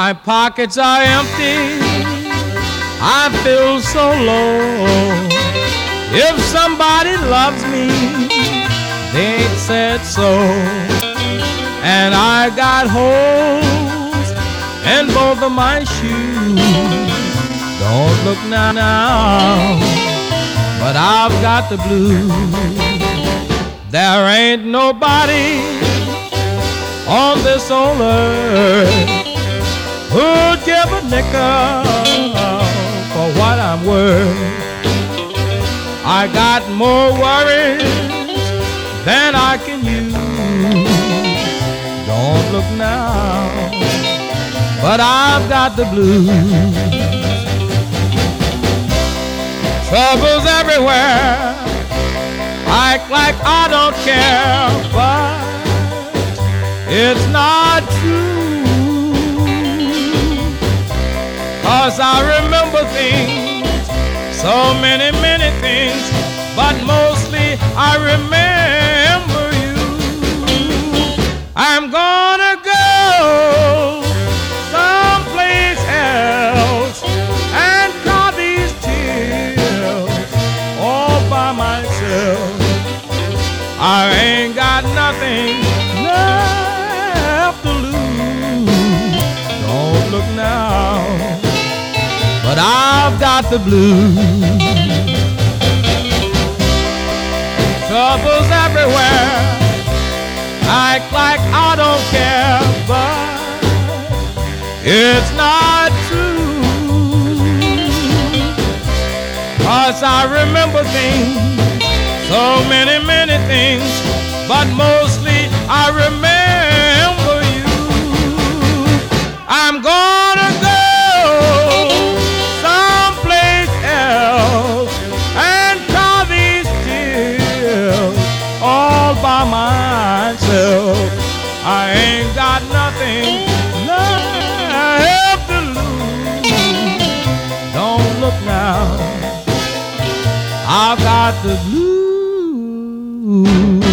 My pockets are empty, I feel so low. If somebody loves me, they ain't said so. And I got holes in both of my shoes. Don't look now, but I've got the blues. There ain't nobody on this old earth who'd give a nickel for what I'm worth. I got more worries than I can use. Don't look now, but I've got the blues. Trouble's everywhere, act like I don't care, but it's not true. 'Cause I remember things, so many, many things, but mostly I remember you. I'm gonna go someplace else and cry these tears all by myself. I ain't got nothing left to lose. Don't look now, but I've got the blues. Trouble's everywhere, act like I don't care, but it's not true. 'Cause I remember things, so many, many things, but mostly I remember you. I'm gonna go someplace else and cry these tears all by myself. I ain't got nothing left to lose. Don't look now, I've got the blues.